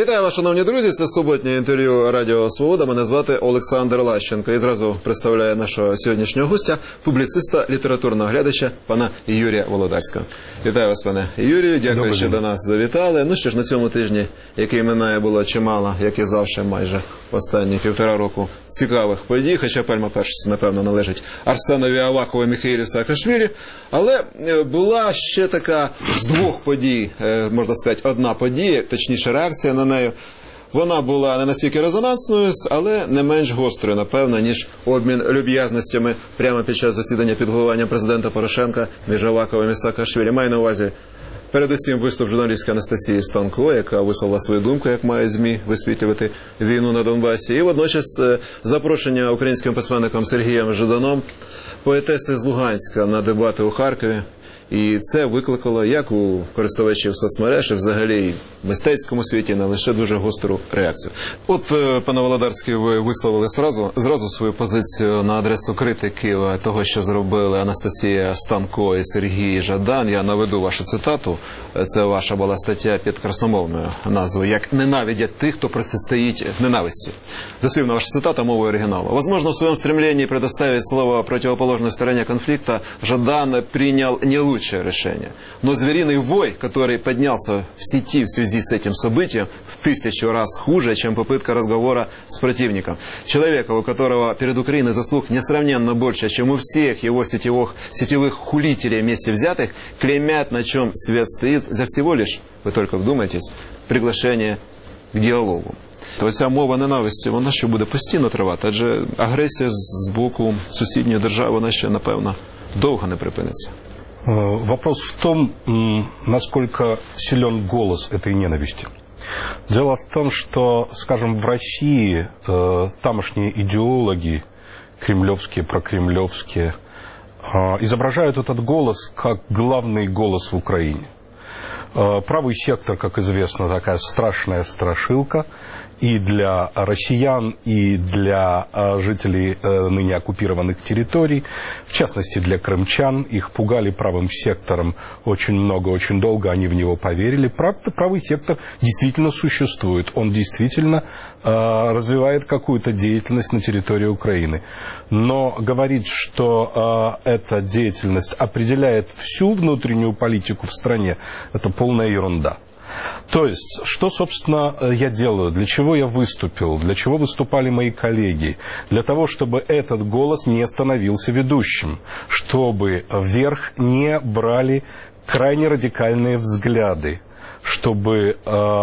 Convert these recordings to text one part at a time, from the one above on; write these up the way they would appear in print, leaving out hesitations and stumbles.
Вітаю вас, шановні друзі. Це суботнє інтерв'ю Радіо Свобода. Мене звати Олександр Лащенко. І зразу представляю нашого сьогоднішнього гостя, публіциста, літературного глядача, пана Юрія Володарського. Вітаю вас, пане Юрію. Дякую, що до нас завітали. Ну що ж, на цьому тижні, який минає, було чимало, як і завжди, майже останні 1,5 року цікавих подій. Хоча пальма першості, напевно, належить Арсенові Авакову і Міхеїлу Саакашвілі. Але була ще така з двох подій, можна сказати, одна подія, точніше реакція на неї. Вона була не настільки резонансною, але не менш гострою, напевно, ніж обмін люб'язностями прямо під час засідання під головуванням президента Порошенка між Аваковим і Саакашвілі. Маю на увазі передусім виступ журналістки Анастасії Станко, яка висловила свою думку, як має ЗМІ висвітлювати війну на Донбасі. І водночас запрошення українським письменником Сергієм Жаданом, поетеси з Луганська, на дебати у Харкові. І це викликало як у користувачів соцмереж, і взагалі в мистецькому світі не лише дуже гостру реакцію. От, пане Володарський, ви висловили зразу свою позицію на адресу критики того, що зробили Анастасія Станко і Сергій Жадан. Я наведу вашу цитату. Це ваша була стаття під красномовною назвою «Як ненавидять тих, хто протистоїть ненависті». Дослівно ваша цитата мовою оригиналу. «Возможно, в своем стремлении предоставить слово противоположной стороне конфликта Жадан принял не лучшее решение. Но звериный вой, который поднялся в сети в связи с этим событием, в 1000 раз хуже, чем попытка разговора с противником. Человека, у которого перед Украиной заслуг несравненно больше, чем у всех его сетевых хулителей вместе взятых, клеймят, на чем свет стоит, за всего лишь, вы только вдумайтесь, приглашение к диалогу». То ця мова ненависті, вона ще буде постійно тривати, адже агресія з боку сусідньої держави, вона ще, напевно, довго не припиниться. Вопрос в том, насколько силен голос этой ненависти. Дело в том, что, скажем, в России тамошние идеологи, кремлевские, прокремлевские, изображают этот голос как главный голос в Украине. Правый сектор, как известно, такая страшная страшилка и для россиян, и для жителей ныне оккупированных территорий, в частности для крымчан. Их пугали правым сектором очень много, очень долго они в него поверили. Правый сектор действительно существует, он действительно развивает какую-то деятельность на территории Украины. Но говорить, что эта деятельность определяет всю внутреннюю политику в стране, это полная ерунда. То есть, что, собственно, я делаю, для чего я выступил, для чего выступали мои коллеги? Для того, чтобы этот голос не становился ведущим, чтобы вверх не брали крайне радикальные взгляды, чтобы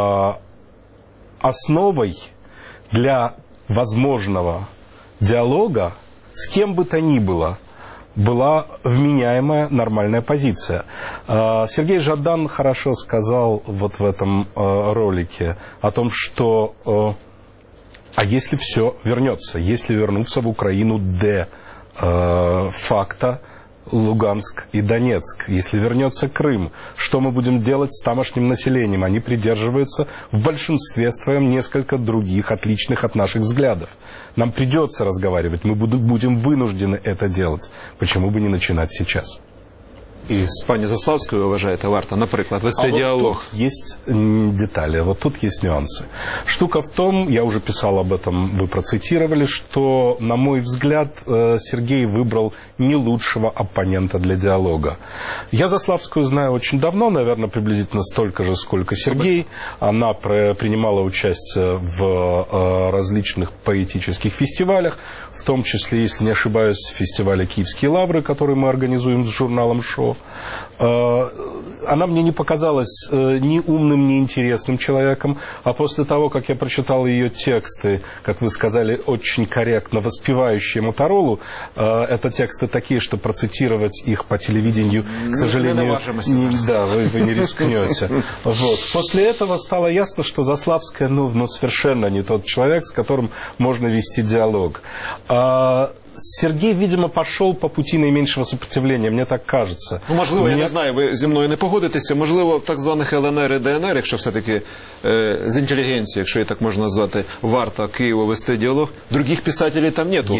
основой для возможного диалога с кем бы то ни было была вменяемая нормальная позиция. Сергей Жадан хорошо сказал вот в этом ролике о том, что а если все вернется, если вернуться в Украину де факто Луганск и Донецк, если вернется Крым, что мы будем делать с тамошним населением? Они придерживаются в большинстве своем несколько других, отличных от наших взглядов. Нам придется разговаривать, мы будем вынуждены это делать. Почему бы не начинать сейчас? І з пані Заславською, ви вважаєте, варто, наприклад, вести діалог? Вот тут есть детали, вот тут есть нюансы. Штука в том, я уже писал об этом, вы процитировали, что, на мой взгляд, Сергей выбрал не лучшего оппонента для диалога. Я Заславскую знаю очень давно, наверное, приблизительно столько же, сколько Сергей. Она принимала участие в различных поэтических фестивалях, в том числе, если не ошибаюсь, в фестивале «Киевские лавры», который мы организуем с журналом «Шо». Она мне не показалась ни умным, ни интересным человеком, а после того, как я прочитал ее тексты, как вы сказали, очень корректно воспевающие Моторолу, это тексты такие, что процитировать их по телевидению, к сожалению, вы не рискнете. Вот. После этого стало ясно, что Заславская, совершенно не тот человек, с которым можно вести диалог. Сергей, видимо, пошел по пути наименьшего сопротивления, мне так кажется. Ну, можливо, я не знаю, ви зі мною не погодитеся, можливо, в так званих ЛНР і ДНР, якщо все-таки з інтелігенцією, якщо її так можна назвати, варто Києву вести діалог, других писателей там нету. Есть.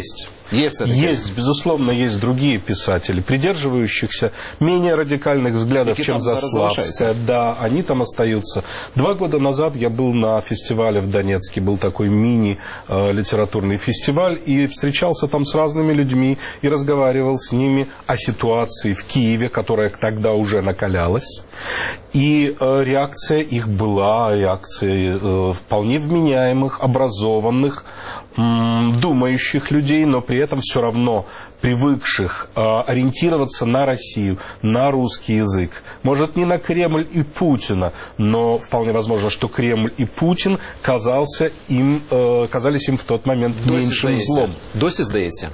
Есть, безусловно, есть другие писатели, придерживающихся менее радикальных взглядов, чем Заславская. Да, они там остаются. 2 года назад я был на фестивале в Донецке, был такой мини-литературный фестиваль, и встречался там с разными людьми и разговаривал с ними о ситуации в Киеве, которая тогда уже накалялась. И реакция их была реакцией вполне вменяемых, образованных, думающих людей, но при этом все равно привыкших ориентироваться на Россию, на русский язык. Может, не на Кремль и Путина, но вполне возможно, что Кремль и Путин казались им в тот момент меньшим злом. Досі здається?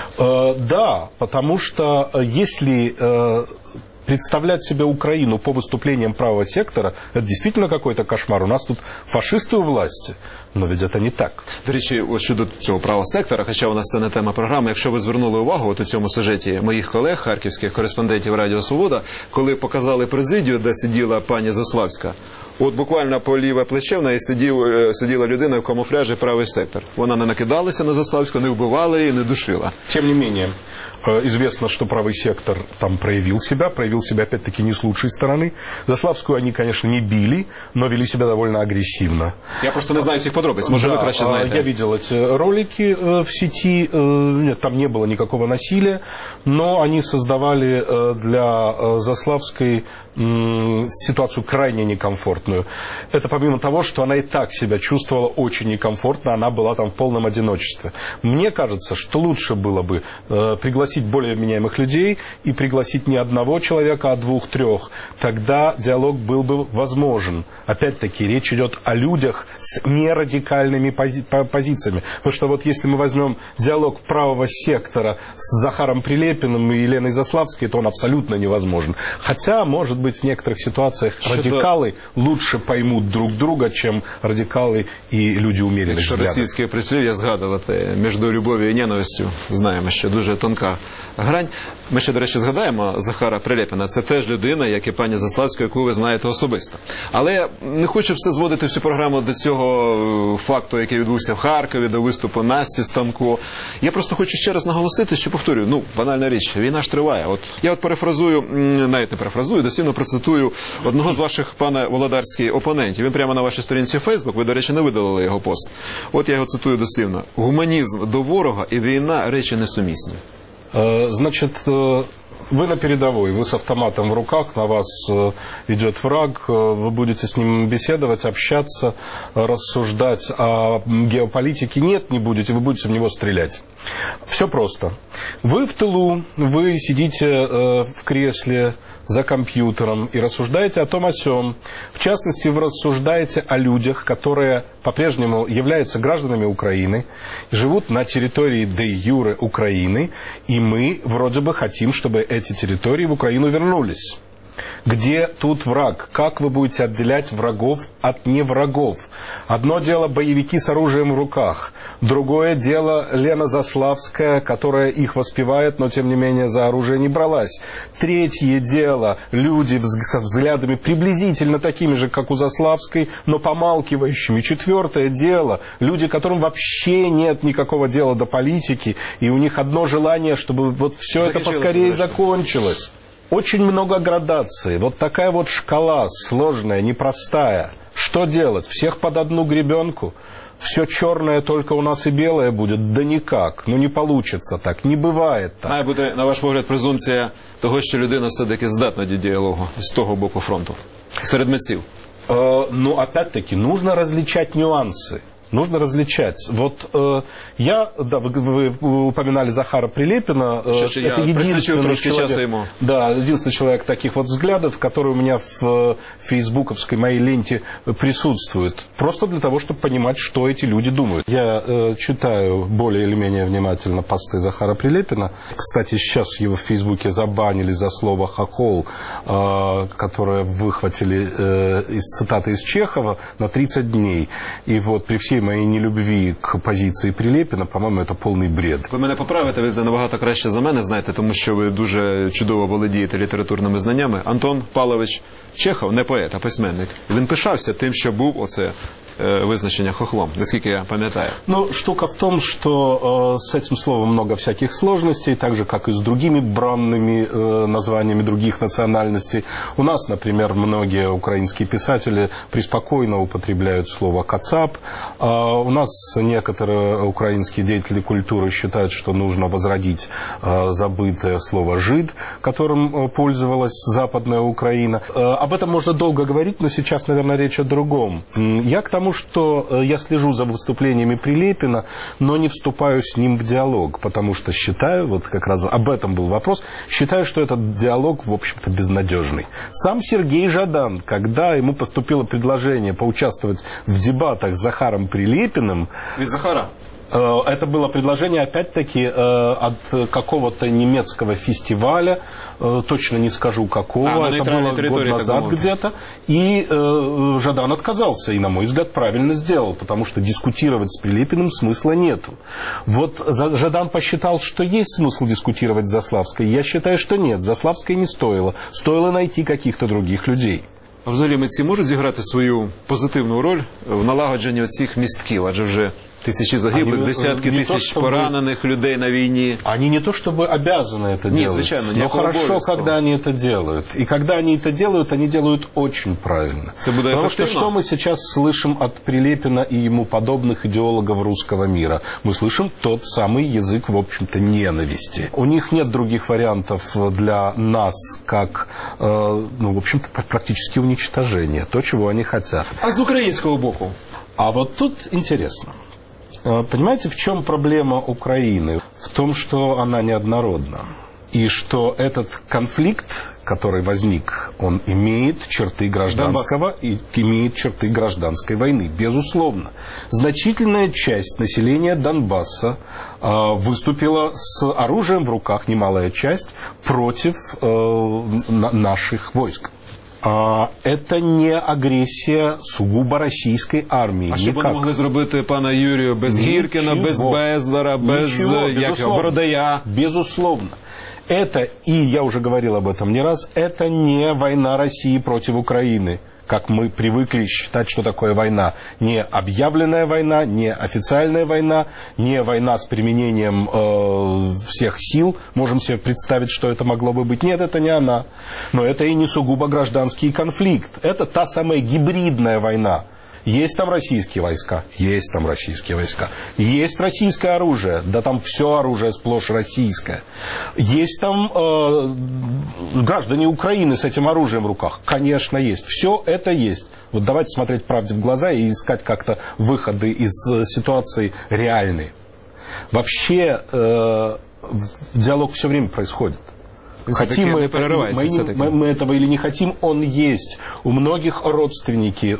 Да, потому что если представлять себе Украину по выступлениям правого сектора, это действительно какой-то кошмар. У нас тут фашисты у власти, но ведь это не так. До речі, ось щодо цього правого сектора, хоча у нас це не тема програми, якщо ви звернули увагу от у цьому сюжеті моїх колег, харківських кореспондентів Радіо Свобода, коли показали президію, де сиділа пані Заславська, от буквально по ліве плече в неї сиділа людина в камуфляжі правий сектор. Вона не накидалася на Заславську, не вбивала її, не душила. Тем не менее, известно, что правый сектор там проявил себя опять-таки не с лучшей стороны. Заславскую они, конечно, не били, но вели себя довольно агрессивно. Я просто не знаю всех подробностей, может, вы краще знаете. Я видел эти ролики в сети, нет, там не было никакого насилия, но они создавали для Заславской ситуацию крайне некомфортную. Это помимо того, что она и так себя чувствовала очень некомфортно, она была там в полном одиночестве. Мне кажется, что лучше было бы пригласить более вменяемых людей и пригласить не одного человека, а 2-3. Тогда диалог был бы возможен. Опять-таки, речь идет о людях с нерадикальными позициями. Потому что вот если мы возьмем диалог правого сектора с Захаром Прилепиным и Еленой Заславской, то он абсолютно невозможен. Хотя, может быть, в некоторых ситуациях радикалы лучше поймут друг друга, чем радикалы и люди умеренных взглядов. Російське прислів'я згадувати між любов'ю і ненавистю, знаємо, що дуже тонка грань. Ми ще, до речі, згадаємо Захара Прилепіна. Це теж людина, як і пані Заславська, яку ви знаєте особисто. Але я не хочу все зводити всю програму до цього факту, який відбувся в Харкові, до виступу Насті Станко. Я просто хочу ще раз наголосити, що, повторюю, банальна річ, війна ж триває. Я перефразую, навіть не перефразую, дослівно процитую одного з ваших, пане Володарський, опонентів. Він прямо на вашій сторінці Фейсбук, ви, до речі, не видалили його пост. От я його цитую дослівно. «Гуманізм до ворога і війна – речі несумісні». Значит, вы на передовой, вы с автоматом в руках, на вас идет враг, вы будете с ним беседовать, общаться, рассуждать о геополитике. Нет, не будете, вы будете в него стрелять. Все просто. Вы в тылу, вы сидите в кресле за компьютером и рассуждаете о том о сём. В частности, вы рассуждаете о людях, которые по-прежнему являются гражданами Украины, живут на территории де-юре Украины, и мы вроде бы хотим, чтобы эти территории в Украину вернулись. Где тут враг? Как вы будете отделять врагов от неврагов? Одно дело боевики с оружием в руках, другое дело Лена Заславская, которая их воспевает, но тем не менее за оружие не бралась. Третье дело люди со взглядами приблизительно такими же, как у Заславской, но помалкивающими. Четвертое дело люди, которым вообще нет никакого дела до политики, и у них одно желание, чтобы вот все это поскорее закончилось. Очень много градаций. Вот такая вот шкала сложная, непростая. Что делать? Всех под одну гребенку? Все черное только у нас и белое будет? Да никак. Ну не получится так. Не бывает так. Має бути, на ваш погляд, презумпція того, що людина все-таки здатна до діалогу з того боку фронту, серед митців. Ну, опять-таки, нужно различать нюансы. Нужно различать. Вот вы упоминали Захара Прилепина. Это единственный человек, единственный человек таких вот взглядов, который у меня в фейсбуковской моей ленте присутствует. Просто для того, чтобы понимать, что эти люди думают. Я читаю более или менее внимательно посты Захара Прилепина. Кстати, сейчас его в Фейсбуке забанили за слово «хохол», которое выхватили из цитаты из Чехова на 30 дней. И вот при всей моей нелюбви к позиції Прилепіна, по-моєму, це повний бред. Ви мене поправите, ви набагато краще за мене знаєте, тому що ви дуже чудово володієте літературними знаннями. Антон Павлович Чехов не поет, а письменник. Він пишався тим, що був визначення хохлом, наскільки я пам'ятаю. Ну, штука в том, что с этим словом много всяких сложностей, так же, как и с другими бранными названиями других национальностей. У нас, например, многие украинские писатели преспокойно употребляют слово «кацап». У нас некоторые украинские деятели культуры считают, что нужно возродить забытое слово «жид», которым пользовалась Западная Украина. Об этом можно долго говорить, но сейчас, наверное, речь о другом. Я к тому, что я слежу за выступлениями Прилепина, но не вступаю с ним в диалог, потому что считаю, вот как раз об этом был вопрос, считаю, что этот диалог, в общем-то, безнадежный. Сам Сергей Жадан, когда ему поступило предложение поучаствовать в дебатах с Захаром Прилепиным... Від Захара? Это было предложение, опять-таки, от какого-то немецкого фестиваля, точно не скажу какого, это было год назад где-то, и Жадан отказался, и, на мой взгляд, правильно сделал, потому что дискутировать с Прилепиным смысла нет. Вот Жадан посчитал, что есть смысл дискутировать с Заславской, я считаю, что нет, Заславской не стоило, стоило найти каких-то других людей. А взагалі митці можуть зіграти свою позитивну роль в налагодженні цих містків, адже вже тысячи загиблых, десятки тысяч пораненых людей на войне. Они не то чтобы обязаны это делать, звичайно, но хорошо, когда они это делают. И когда они это делают, они делают очень правильно. Потому что что мы сейчас слышим от Прилепина и ему подобных идеологов русского мира? Мы слышим тот самый язык, в общем-то, ненависти. У них нет других вариантов для нас, как, ну, в общем-то, практически уничтожение. То, чего они хотят. А с украинского боку? А вот тут интересно. Понимаете, в чем проблема Украины? В том, что она неоднородна. И что этот конфликт, который возник, он имеет черты гражданского и имеет черты гражданской войны, безусловно. Значительная часть населения Донбасса выступила с оружием в руках, немалая часть, против наших войск. Это не агрессия сугубо российской армии. А що вони могли зробити, пана Юрію, без Гіркіна, без Безлера, без Бородая? Безусловно. Это, и я уже говорил об этом не раз, это не война России против Украины, как мы привыкли считать, что такое война. Не объявленная война, не официальная война, не война с применением всех сил. Можем себе представить, что это могло бы быть. Нет, это не она. Но это и не сугубо гражданский конфликт. Это та самая гибридная война. Есть там российские войска? Есть там российские войска. Есть российское оружие? Да там все оружие сплошь российское. Есть там граждане Украины с этим оружием в руках? Конечно, есть. Все это есть. Вот давайте смотреть правде в глаза и искать как-то выходы из ситуации реальной. Вообще диалог все время происходит. Хотим мы этого или не хотим, он есть. У многих родственники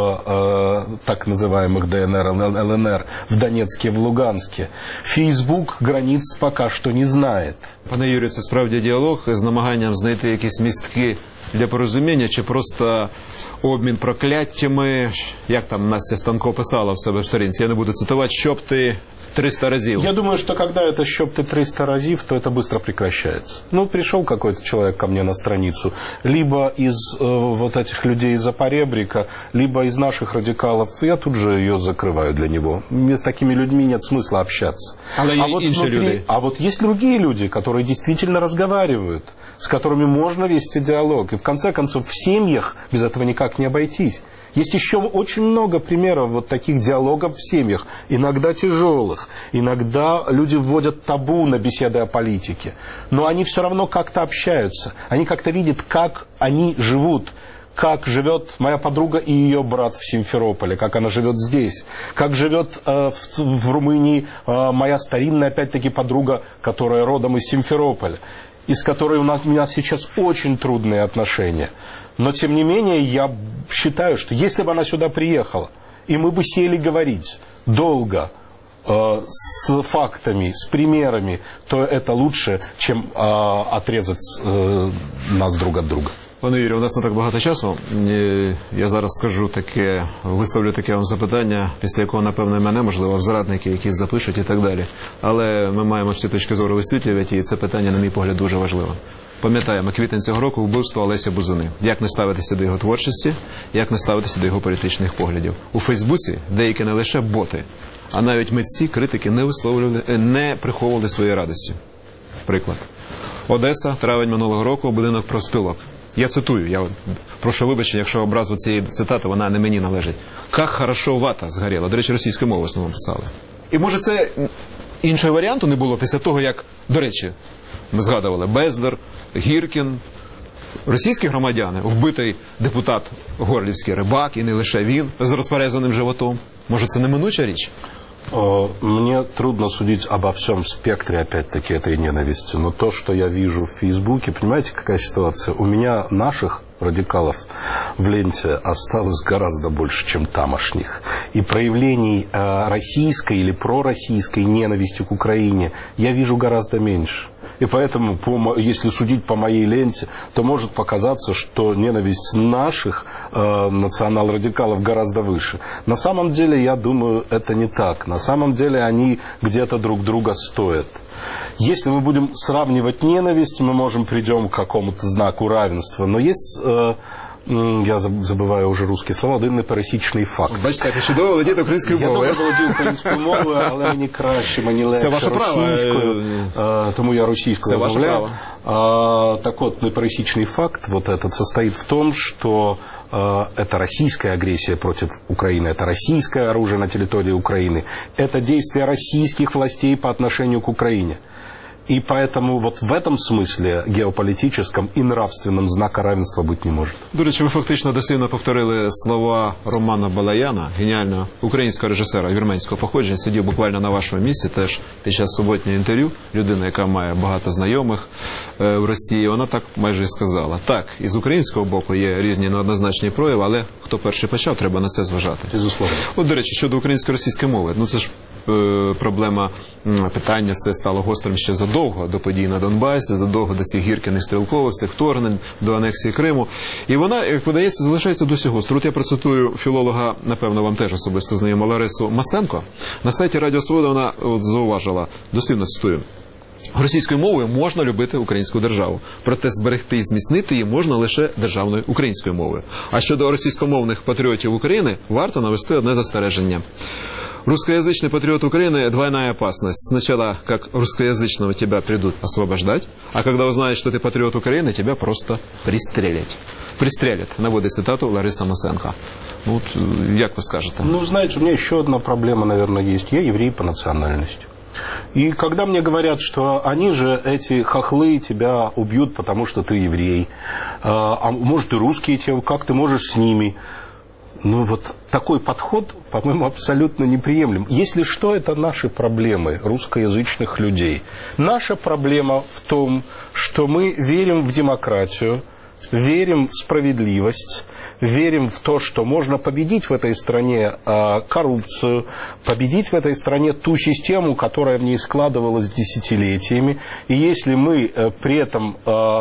в так называемых ДНР, ЛНР, в Донецке, в Луганске. Фейсбук границ пока что не знает. Пане Юрію, це справді діалог з намаганням знайти якісь містки для порозуміння, чи просто обмін прокляттями, як там Настя Станко писала в себе в сторінці, я не буду цитувати, щоб ти 300 разів. Я думаю, что когда это «чтоб ты 300 разив», то это быстро прекращается. Ну, пришел какой-то человек ко мне на страницу, либо из вот этих людей из Запоребрика, либо из наших радикалов, я тут же ее закрываю для него. С такими людьми нет смысла общаться. А вот есть другие люди, которые действительно разговаривают, с которыми можно вести диалог. И в конце концов в семьях без этого никак не обойтись. Есть еще очень много примеров вот таких диалогов в семьях, иногда тяжелых, иногда люди вводят табу на беседы о политике, но они все равно как-то общаются, они как-то видят, как они живут, как живет моя подруга и ее брат в Симферополе, как она живет здесь, как живет в Румынии моя старинная, опять-таки, подруга, которая родом из Симферополя, и с которой у нас сейчас очень трудные отношения. Но, тем не менее, я считаю, что если бы она сюда приехала, и мы бы сели говорить долго, с фактами, с примерами, то это лучше, чем отрезать нас друг от друга. Пане Юрію, у нас не так багато часу. Я зараз скажу таке, виставлю таке вам запитання, після якого, напевно, мене, можливо, взрадники якісь запишуть і так далі. Але ми маємо всі точки зору висвітлювати, і це питання, на мій погляд, дуже важливе. Пам'ятаємо, квітень цього року вбивство Олеся Бузини. Як не ставитися до його творчості, як не ставитися до його політичних поглядів. У Фейсбуці деякі не лише боти, а навіть митці, критики не приховували своєї радості. Приклад. Одеса, травень минулого року, будинок профспілок. Я цитую, я прошу вибачення, якщо образу цієї цитати, вона не мені належить. «Как хорошо вата згоріла». До речі, російською мовою в основному писали. І може це іншого варіанту не було після того, як, до речі, ми згадували Безлер, Гіркін, російські громадяни, вбитий депутат Горлівський Рибак, і не лише він, з розперезаним животом. Може це неминуча річ? Мне трудно судить обо всем спектре, опять-таки, этой ненависти. Но то, что я вижу в Фейсбуке, понимаете, какая ситуация? У меня наших радикалов в ленте осталось гораздо больше, чем тамошних. И проявлений российской или пророссийской ненависти к Украине я вижу гораздо меньше. И поэтому, если судить по моей ленте, то может показаться, что ненависть наших национал-радикалов гораздо выше. На самом деле, я думаю, это не так. На самом деле, они где-то друг друга стоят. Если мы будем сравнивать ненависть, мы можем придем к какому-то знаку равенства. Но есть... я забываю уже русські слова, один непересічний факт. Бачите, як чудово володіти українською мовою. Я добре володію українською мовою, але мені краще, мені легше російською, тому я російською розмовляю. Так вот, непересечный факт вот этот состоит в том, что это российская агрессия против Украины, это российское оружие на территории Украины, это действия российских властей по отношению к Украине. И поэтому вот в этом смысле геополитическом и нравственном знака равенства быть не может. До речі, ви фактично дослівно повторили слова Романа Балаяна, геніального українського режисера вірменського походження, сидів буквально на вашому місці, теж під час суботнього інтерв'ю, людина, яка має багато знайомих в Росії, вона так майже і сказала. Так, із українського боку є різні неоднозначні прояви, але хто перший почав, треба на це зважати. Безусловно. От, до речі, щодо українсько-російської мови, ну це ж проблема, питання це стало гострим ще задовго до подій на Донбасі, задовго до цих Гіркіних, Стрілкових, цих вторгнень, до анексії Криму. І вона, як подається, залишається досі гостро. От я процитую філолога, напевно, вам теж особисто знайома, Ларису Масенко. На сайті Радіо Свобода вона зауважила, дослівно цитую: російською мовою можна любити українську державу, проте зберегти і зміцнити її можна лише державною українською мовою. А щодо російськомовних патріотів України, варто навести одне застереження. Русскоязычный патриот Украины – двойная опасность. Сначала, как русскоязычного, тебя придут освобождать, а когда узнают, что ты патриот Украины, тебя просто пристрелят. Пристрелят, наводит цитату Лариса Масенко. Ну, вот, як вы скажете? Ну, знаете, у меня еще одна проблема, наверное, есть. Я еврей по национальности. И когда мне говорят, что они же, эти хохлы, тебя убьют, потому что ты еврей, а может и русские тебя, как ты можешь с ними... Ну, вот такой подход, по-моему, абсолютно неприемлем. Если что, это наши проблемы русскоязычных людей. Наша проблема в том, что мы верим в демократию, верим в справедливость, верим в то, что можно победить в этой стране коррупцию, победить в этой стране ту систему, которая в ней складывалась десятилетиями. И если мы при этом...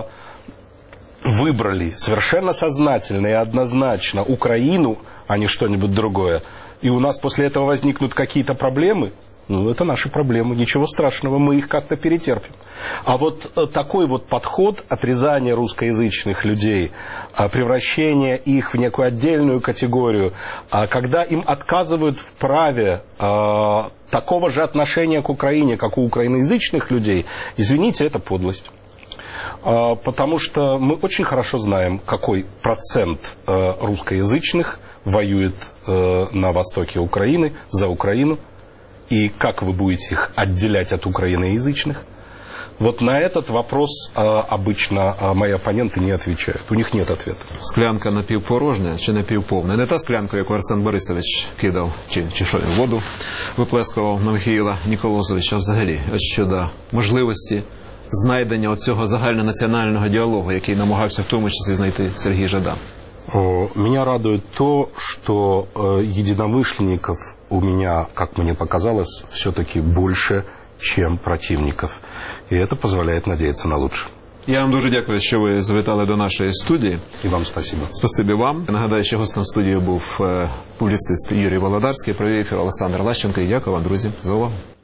выбрали совершенно сознательно и однозначно Украину, а не что-нибудь другое, и у нас после этого возникнут какие-то проблемы, ну, это наши проблемы, ничего страшного, мы их как-то перетерпим. А вот такой вот подход отрезания русскоязычных людей, превращение их в некую отдельную категорию, когда им отказывают в праве такого же отношения к Украине, как у украиноязычных людей, извините, это подлость. Потому что мы очень хорошо знаем, какой процент русскоязычных воюет на востоке Украины, за Украину, и как вы будете их отделять от украиноязычных. Вот на этот вопрос обычно мои оппоненты не отвечают. У них нет ответа. Склянка напівпорожня чи напівповна? Не та склянка, яку Арсен Борисович кидав, чи що він, воду виплескував на Михаїла Ніколозовича, а взагалі, от щодо можливості знайдення оцього загальнонаціонального діалогу, який намагався в тому числі знайти Сергій Жадан. Меня радует то, что единомышленников у меня, как мне показалось, все-таки больше, чем противников. И это позволяет надеяться на лучшее. Я вам дуже дякую, що ви завітали до нашої студії. І вам спасибо. Спасибі вам. Нагадаю, що гостем студії був публіцист Юрій Володарський, правий ефір Олександр Лащенко. І дякую вам, друзі, за увагу.